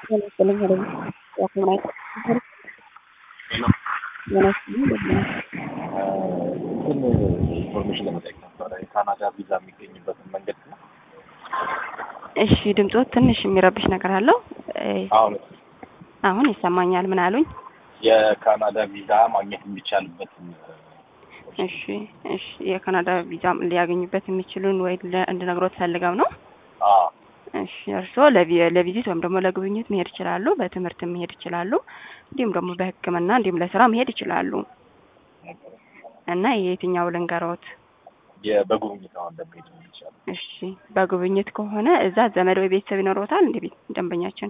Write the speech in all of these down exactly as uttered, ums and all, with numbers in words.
የመሰለኝ አይደለም ያኩማይ የነሱ ግን ኢንፎርሜሽን ለመጠየቅ ነበረ የካናዳ ቪዛ የሚገኝበትን መንገድ ነው። እሺ ድምጾ ትንሽ የሚረብሽ ነገር አለው። አሁን አሁን ይሰማኛል። ምን አሉኝ? የካናዳ ቪዛ ማግኘት የሚቻልበት እሺ እሺ የካናዳ ቪዛ ሊያገኙበት የሚችሉን ወይ እንድነግሮት ፈልገው ነው? አዎ እሺ እርስዎ ለቪዚት ወይም ደግሞ ለጉብኝት መሄድ ይችላሉ፣ በትምህርት መሄድ ይችላሉ፣ እንዲሁም ደግሞ በሕክምና እንዲሁም ለስራ መሄድ ይችላሉ። እና የየትኛው ልንገሮት? የበጉብኝት አሁን እንደሚሄድ ነው ይችላል። እሺ በጉብኝት ከሆነ እዛ ዘመድ ወይ ቤተሰብ ይኖርዎታል እንዴ? ቤት ደንበኛችን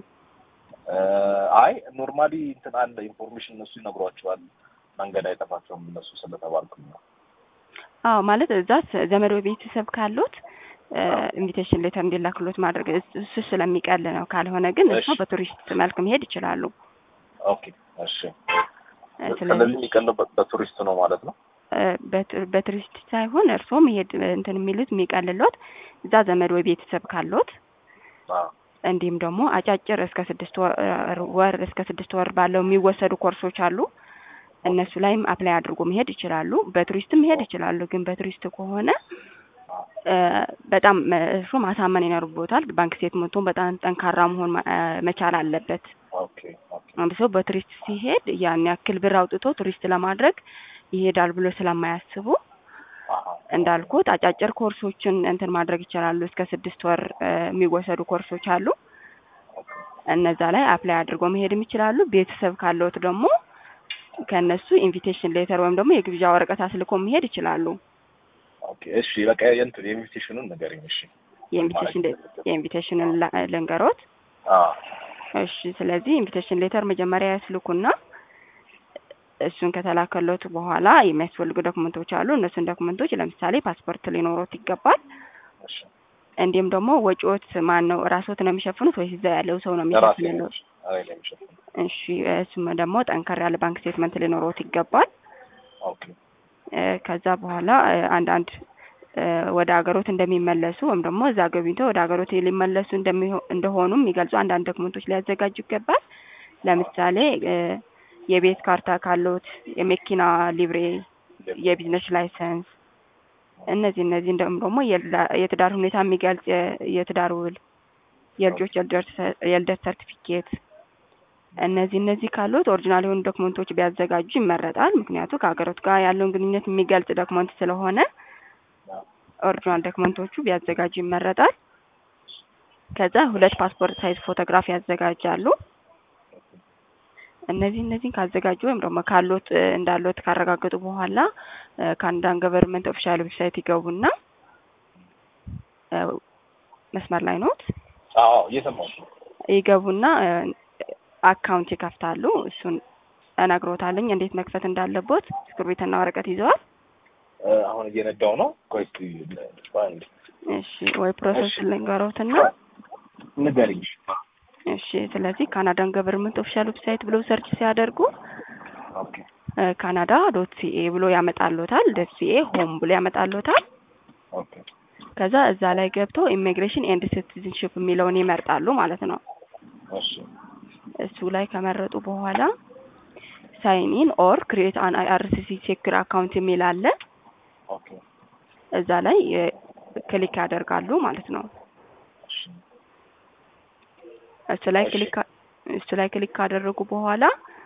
አይ ኖርማሊ እንትን አለ ኢንፎርሜሽን እነሱ ይነግሯቸዋል። መንገድ አይጠፋቸውም እነሱ ስለተባልኩኝ ነው። አዎ ማለት እዛ ዘመድ ወይ ቤተሰብ ካሉት ኢንቪቴሽን ሌተር እንዲላክሎት ማድረግ እሱ ስለሚቀል ነው። ካልሆነ ግን እሱ በቱሪስት መልክ መሄድ ይችላሉ። ኦኬ እሺ። ስለዚህ የሚቀለው በቱሪስት ነው ማለት ነው። በቱሪስት ሳይሆን እርስዎ መሄድ እንትን የሚሉት የሚቀልሎት እዛ ዘመድ ወይ ቤተሰብ ካሉት እንዲሁም ደግሞ አጫጭር እስከ ስድስት ወር እስከ ስድስት ወር ባለው የሚወሰዱ ኮርሶች አሉ። እነሱ ላይም አፕላይ አድርጎ መሄድ ይችላሉ። በቱሪስትም መሄድ ይችላሉ። ግን በቱሪስት ከሆነ በጣም እሱ ማሳመን ይኖርቦታል። ባንክ ስቴትመንቱን በጣም ጠንካራ መሆን መቻል አለበት። ኦኬ ኦኬ። አንድ ሰው በቱሪስት ሲሄድ ያን ያክል ብር አውጥቶ ቱሪስት ለማድረግ ይሄዳል ብሎ ስለማያስቡ እንዳልኩት አጫጭር ኮርሶችን እንትን ማድረግ ይችላሉ። እስከ ስድስት ወር የሚወሰዱ ኮርሶች አሉ። እነዛ ላይ አፕላይ አድርጎ መሄድም ይችላሉ። ቤተሰብ ካለዎት ደግሞ ከነሱ ኢንቪቴሽን ሌተር ወይም ደግሞ የግብዣ ወረቀት አስልኮ መሄድ ይችላሉ። ኦኬ እሺ። በቃ የእንትን የኢንቪቴሽኑን ንገረኝ። እሺ የኢንቪቴሽን የኢንቪቴሽንን ልንገሮት? አዎ እሺ። ስለዚህ ኢንቪቴሽን ሌተር መጀመሪያ ያስልኩና እሱን ከተላከሎት በኋላ የሚያስፈልጉ ዶክመንቶች አሉ። እነሱን ዶክመንቶች ለምሳሌ ፓስፖርት ሊኖሮት ይገባል። እሺ። እንዲሁም ደግሞ ወጪዎት ማን ነው ራስዎት ነው የሚሸፍኑት ወይስ እዛ ያለው ሰው ነው የሚሸፍነው? እሺ። እሱም ደግሞ ጠንከር ያለ ባንክ ስቴትመንት ሊኖሮት ይገባል። ኦኬ። ከዛ በኋላ አንዳንድ ወደ ሀገሮት እንደሚመለሱ ወይም ደግሞ እዛ ገብቶ ወደ ሀገሮት ሊመለሱ እንደሆኑ የሚገልጹ አንዳንድ ዶክመንቶች ሊያዘጋጁ ይገባል። ለምሳሌ የቤት ካርታ ካለዎት፣ የመኪና ሊብሬ፣ የቢዝነስ ላይሰንስ፣ እነዚህ እነዚህ ደግሞ የትዳር ሁኔታ የሚገልጽ የትዳር ውል፣ የልጆች የልደት ሰርቲፊኬት፣ እነዚህ እነዚህ ካሉት ኦሪጂናል የሆኑ ዶክመንቶች ቢያዘጋጁ ይመረጣል። ምክንያቱም ከሀገሮት ጋር ያለውን ግንኙነት የሚገልጽ ዶክመንት ስለሆነ ኦሪጂናል ዶክመንቶቹ ቢያዘጋጁ ይመረጣል። ከዛ ሁለት ፓስፖርት ሳይዝ ፎቶግራፍ ያዘጋጃሉ። እነዚህ እነዚህን ካዘጋጁ ወይም ደግሞ ካሉት እንዳሉት ካረጋገጡ በኋላ ካናዳን ገቨርንመንት ኦፊሻል ዌብሳይት ይገቡና መስመር ላይ ኖት? አዎ እየሰማሁ ነው። ይገቡና አካውንት ይከፍታሉ። እሱን እነግሮታለሁ እንዴት መክፈት እንዳለቦት። እስክሪብቶና ወረቀት ይዘዋል? አሁን እየነዳው ነው። ቆይ ባንድ እሺ። ወይ ፕሮሰስ ልንገሮትና ንገሪኝ። እሺ። ስለዚህ ካናዳን ገቨርንመንት ኦፊሻል ዌብሳይት ብለው ሰርች ሲያደርጉ ኦኬ ካናዳ ዶት ሲኤ ብሎ ያመጣልዎታል። ዶት ሲኤ ሆም ብሎ ያመጣልዎታል። ኦኬ። ከዛ እዛ ላይ ገብቶ ኢሚግሬሽን ኤንድ ሲቲዝንሺፕ የሚለውን ይመርጣሉ ማለት ነው። እሺ። እሱ ላይ ከመረጡ በኋላ ሳይን ኢን ኦር ክሬት አን አይአርሲሲ ሴክዩር አካውንት የሚል አለ። ኦኬ። እዛ ላይ ክሊክ ያደርጋሉ ማለት ነው። እሱ ላይ ክሊክ እሱ ላይ ክሊክ ካደረጉ በኋላ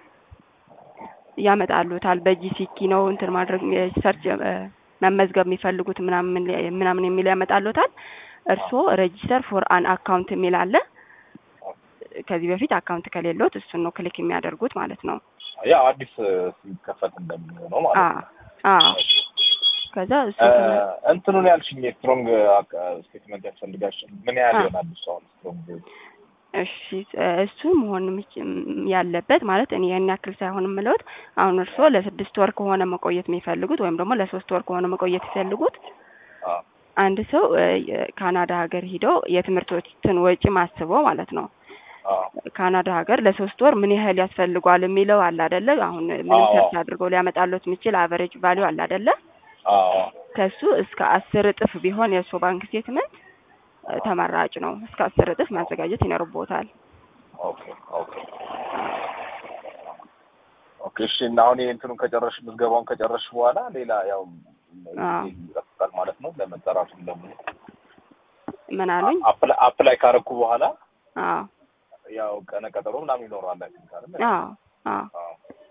ያመጣሉታል። በጂሲኪ ነው እንትን ማድረግ ሰርች መመዝገብ የሚፈልጉት ምናምን ምናምን የሚል ያመጣሉታል። እርስዎ ሬጂስተር ፎር አን አካውንት የሚል አለ። ከዚህ በፊት አካውንት ከሌሎት እሱን ነው ክሊክ የሚያደርጉት ማለት ነው። ያ አዲስ ሲከፈት እንደሚሆነው ማለት ነው። አዎ። ከዛ እሱ እንትኑን ያልሽኝ ስትሮንግ ስቴትመንት ያስፈልጋል። ምን ያህል ይሆናል እሱ አሁን ስትሮንግ? እሺ እሱ መሆን ያለበት ማለት እኔ ያን ያክል ሳይሆን የምለውት አሁን እርስዎ ለስድስት ወር ከሆነ መቆየት የሚፈልጉት ወይም ደግሞ ለሶስት ወር ከሆነ መቆየት የሚፈልጉት አንድ ሰው ካናዳ ሀገር ሄዶ የትምህርቶችን ወጪ ማስበው ማለት ነው። ካናዳ ሀገር ለሶስት ወር ምን ያህል ያስፈልጓል የሚለው አለ አይደለ? አሁን ምን ሰርች አድርገው ሊያመጣሉት የሚችል አቨሬጅ ቫልዩ አለ አይደለ? አዎ። ከሱ እስከ አስር እጥፍ ቢሆን የሱ ባንክ ስቴትመንት ተመራጭ ነው። እስከ አስር እጥፍ ማዘጋጀት ይኖርቦታል። ኦኬ ኦኬ ኦኬ። እሺ እና አሁን እንትኑን ከጨረሽ ምዝገባውን ከጨረሽ በኋላ ሌላ ያው ይጠብቃል ማለት ነው ለመጠራቱ ደግሞ ምን አሉኝ? አፕላይ አፕላይ ካረኩ በኋላ አዎ ያው ቀነ ቀጠሮ ምናምን ይኖረዋል አይደል? አዎ አዎ።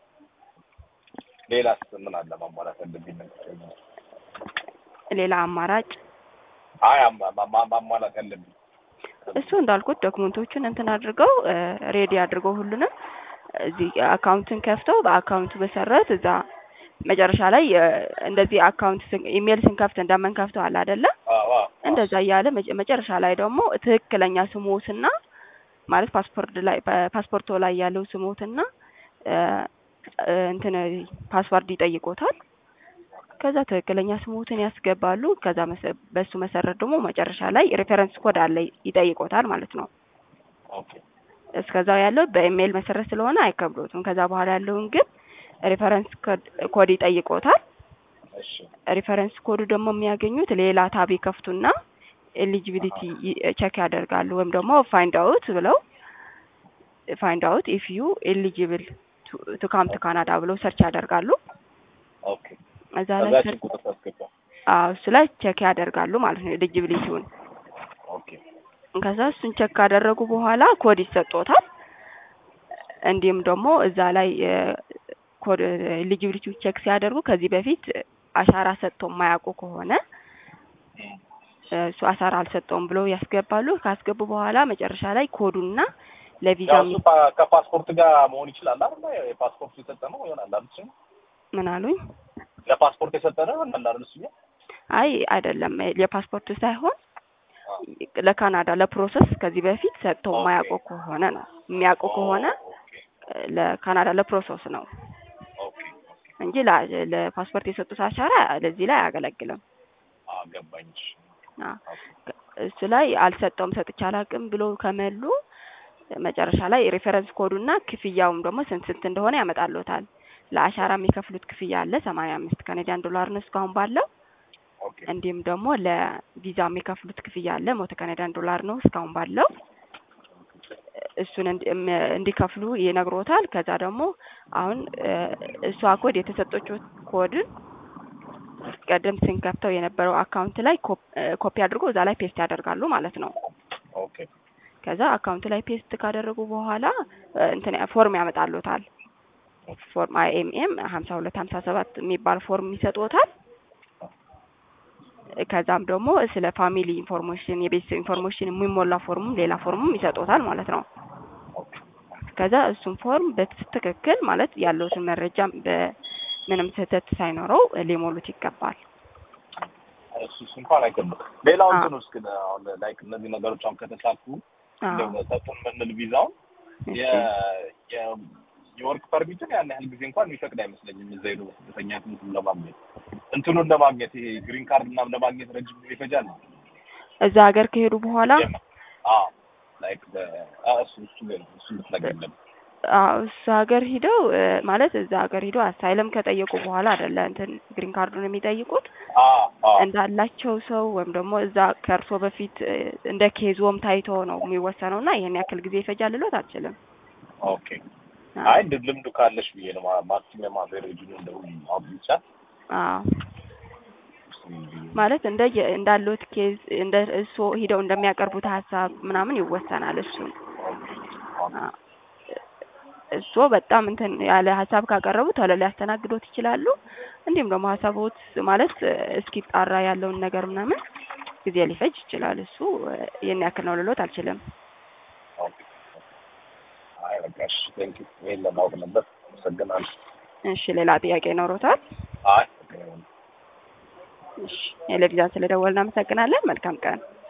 ሌላስ ምን አለ ማሟላት ያለብኝ ነገር? ሌላ አማራጭ አይ ማሟላት ያለብኝ እሱ እንዳልኩት ዶክመንቶቹን እንትን አድርገው ሬዲ አድርገው ሁሉንም እዚህ አካውንትን ከፍተው በአካውንቱ መሰረት እዛ መጨረሻ ላይ እንደዚህ አካውንት ኢሜል ስንከፍት እንደምንከፍተው አለ አይደለ? እንደዛ ያለ መጨረሻ ላይ ደግሞ ትክክለኛ ስሞትና ማለት ፓስፖርት ላይ ፓስፖርቱ ላይ ያለው ስሞትና እንትን ፓስዋርድ ይጠይቆታል። ከዛ ትክክለኛ ስሞትን ያስገባሉ። ከዛ በሱ መሰረት ደግሞ መጨረሻ ላይ ሬፈረንስ ኮድ አለ ይጠይቆታል ማለት ነው። ኦኬ እስከዛው ያለው በኢሜል መሰረት ስለሆነ አይከብዶትም። ከዛ በኋላ ያለውን ግን ሬፈረንስ ኮድ ይጠይቆታል። እሺ ሬፈረንስ ኮዱ ደግሞ የሚያገኙት ሌላ ታብ ይከፍቱና ኤሊጂቢሊቲ ቼክ ያደርጋሉ ወይም ደግሞ ፋይንድ አውት ብለው ፋይንድ አውት ኢፍ ዩ ኤሊጂብል ቱ ካም ቱ ካናዳ ብለው ሰርች ያደርጋሉ። ኦኬ እዛ ላይ ሰርች አዎ እሱ ላይ ቼክ ያደርጋሉ ማለት ነው ኤሊጂቢሊቲውን። ኦኬ ከዛ እሱን ቼክ ካደረጉ በኋላ ኮድ ይሰጣታል። እንዲሁም ደግሞ እዛ ላይ ኮድ ኤሊጂቢሊቲ ቼክ ሲያደርጉ ከዚህ በፊት አሻራ ሰጥቶ የማያውቁ ከሆነ እሱ አሻራ አልሰጠውም ብለው ያስገባሉ። ካስገቡ በኋላ መጨረሻ ላይ ኮዱና ለቪዛ ከፓስፖርት ጋር መሆን ይችላል አይደል? የፓስፖርት የሰጠነው ይሆናል አይደል? ምን አሉኝ? ለፓስፖርት የሰጠነው ይሆናል አይደል? አይ አይደለም፣ የፓስፖርት ሳይሆን ለካናዳ ለፕሮሰስ ከዚህ በፊት ሰጥተው የማያውቁ ከሆነ ነው። የሚያውቁ ከሆነ ለካናዳ ለፕሮሰስ ነው እንጂ ለፓስፖርት የሰጡት አሻራ ለዚህ ላይ አያገለግልም። አገባኝ። እሱ ላይ አልሰጠውም ሰጥቼ አላውቅም ብሎ ከመሉ መጨረሻ ላይ ሬፈረንስ ኮዱና ክፍያውም ደግሞ ስንት ስንት እንደሆነ ያመጣሉታል። ለአሻራ የሚከፍሉት ክፍያ አለ ሰማንያ አምስት ካናዲያን ዶላር ነው እስካሁን ባለው። እንዲሁም ደግሞ ለቪዛ የሚከፍሉት ክፍያ አለ መቶ ካናዲያን ዶላር ነው እስካሁን ባለው። እሱን እንዲከፍሉ ይነግሮታል። ከዛ ደግሞ አሁን እሷ ኮድ የተሰጠችው ኮድ ቀደም ስንከፍተው የነበረው አካውንት ላይ ኮፒ አድርጎ እዛ ላይ ፔስት ያደርጋሉ ማለት ነው። ኦኬ ከዛ አካውንት ላይ ፔስት ካደረጉ በኋላ እንትን ፎርም ያመጣሉታል። ፎርም አይኤምኤም ሀምሳ ሁለት ሀምሳ ሰባት የሚባል ፎርም ይሰጡታል። ከዛም ደግሞ ስለ ፋሚሊ ኢንፎርሜሽን የቤተሰብ ኢንፎርሜሽን የሚሞላ ፎርሙም ሌላ ፎርሙም ይሰጡታል ማለት ነው። ከዛ እሱን ፎርም በትክክል ማለት ያለውን መረጃ በምንም ስህተት ሳይኖረው ሊሞሉት ይገባል። እሱ እንኳን አይከብድም። ሌላው እንትን ውስጥ ግን አሁን ላይክ እነዚህ ነገሮች አሁን ከተሳኩ እንደው ተጠቅም ምንል ቪዛው የ የወርክ ፐርሚትን ያን ያህል ጊዜ እንኳን የሚፈቅድ አይመስለኝም። እዛ ሄዶ በስደተኛ እንትን ለማግኘት እንትኑን ለማግኘት ይሄ ግሪን ካርድ እና ለማግኘት ረጅም ጊዜ ይፈጃል። እዛ ሀገር ከሄዱ በኋላ አዎ ላይክ እሱ እሱ እሱ ልትነግረኝ አዎ እዛ ሀገር ሄደው ማለት እዛ ሀገር ሄደው አሳይለም ከጠየቁ በኋላ አይደለ እንትን ግሪን ካርዱን የሚጠይቁት እንዳላቸው ሰው ወይም ደግሞ እዛ ከርሶ በፊት እንደ ኬዞም ታይቶ ነው የሚወሰነውና ይሄን ያክል ጊዜ ይፈጃል ልሎት አልችልም። ኦኬ አይ ልምዱ ካለሽ ብዬ ነው ማክሲመም አቨሬጅ ነው እንደው አብቻ አዎ ማለት እንደ እንዳሉት ኬዝ እንደ እሱ ሄደው እንደሚያቀርቡት ሐሳብ ምናምን ይወሰናል። እሱ እሱ በጣም እንትን ያለ ሐሳብ ካቀረቡ ቶሎ ሊያስተናግዱት ይችላሉ። እንዲሁም ደግሞ ሐሳቦት ማለት እስኪጣራ ያለውን ነገር ምናምን ጊዜ ሊፈጅ ይችላል። እሱ የኔ ያክል ነው ልሎት አልችልም። አይ በቃሽ ቴንክ ዩ ዌል ለማወቅ ነበር። ሰገናል። እሺ ሌላ ጥያቄ ኖሮታል? አይ እሺ የለቪዛን ስለደወልን እናመሰግናለን። መልካም ቀን።